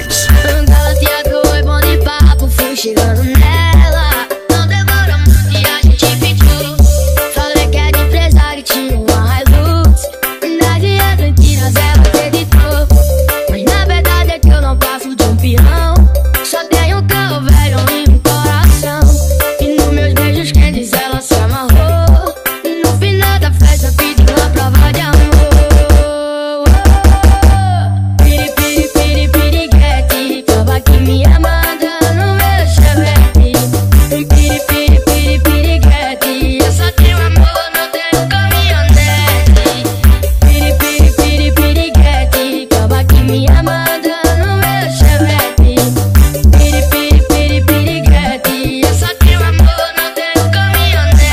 Beats. Galateador é bom de papo, fui chegando nela. Não demora muito e a gente ficou. Falei que era empresário e tinha uma Hilux. Na mentiras ela acreditou. Mas na verdade é que eu não passo de um peão. Só tenho um carro velho e um coração. E nos meus beijos quentes ela se amarrou. E no final da festa pediu uma prova de amor. Piri, piri, piri, piriguete, prova que me amanda no meu chevette. Piri, piri, piri, piriguete, eu só tenho amor, não tenho caminhonete. Piri, piri, piri, piriguete, prova que me amanda no meu chevette. Piri, piri, piri, piriguete, eu só tenho amor, não tenho caminhonete.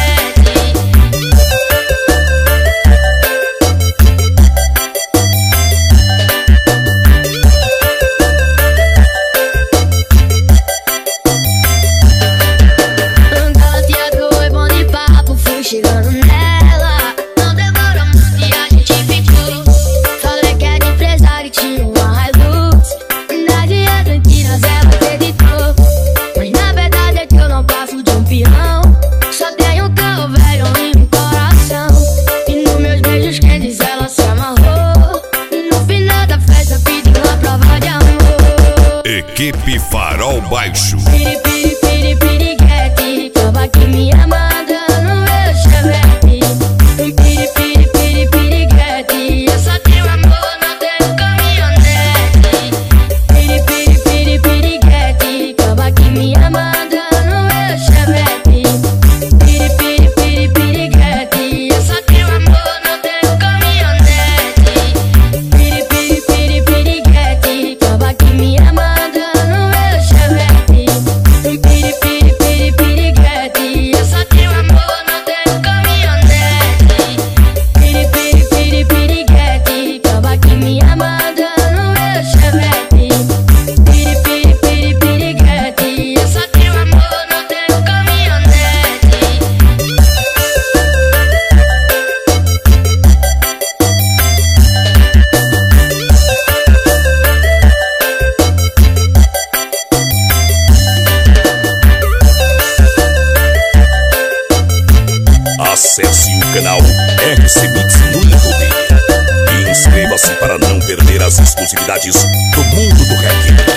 Galateador é bom de papo, fui chegando nela. Não demora muito e a gente ficou. Falei que era empresário e tinha uma Hilux. Na mentiras ela acreditou. Mas na verdade é que eu não passo de um peão. Só tenho um carro velho e um coração. E nos meus beijos quentes ela se amarrou. E no final da festa pediu uma prova de amor. Equipe Farol Baixo. Piri, piri, piri, piriguete, prova que me amanda no meu chevette. Piri, piri, piri, piriguete, eu só tenho amor, não tenho caminhonete. Piri, piri, piri, piriguete, prova que me amanda no meu chevette. Piri, piri, piri, piriguete, eu só tenho amor, não tenho caminhonete. Piri, piri, piri, piriguete, prova que me amanda no meu chevette. Piri, piri, piri, piriguete, eu só tenho amor, não tenho caminhonete. Piri, piri, piri, piriguete, prova que me amanda no meu chevette. Piri, piri, piri, piriguete, eu só tenho amor, não tenho caminhonete. Acesse o canal RC Beats no YouTube e inscreva-se para não perder as exclusividades do mundo do reggae.